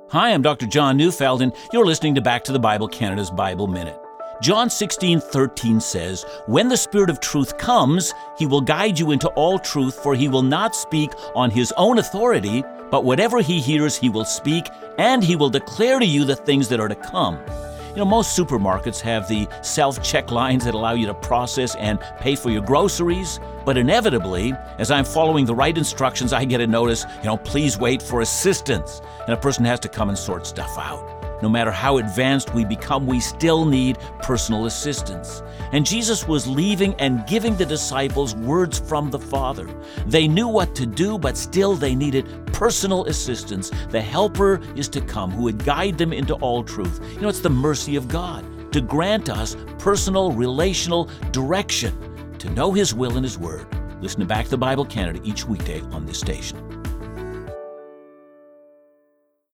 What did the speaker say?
Hi, I'm Dr. John Neufeld, and you're listening to Back to the Bible Canada's Bible Minute. John 16:13 says, "When the Spirit of truth comes, he will guide you into all truth, for he will not speak on his own authority, but whatever he hears he will speak, and he will declare to you the things that are to come." Most supermarkets have the self-check lines that allow you to process and pay for your groceries. But inevitably, as I'm following the right instructions, I get a notice, please wait for assistance. And a person has to come and sort stuff out. No matter how advanced we become, we still need personal assistance. And Jesus was leaving and giving the disciples words from the Father. They knew what to do, but still they needed personal assistance. The Helper is to come, who would guide them into all truth. It's the mercy of God to grant us personal, relational direction to know His will and His Word. Listen to Back to the Bible Canada each weekday on this station.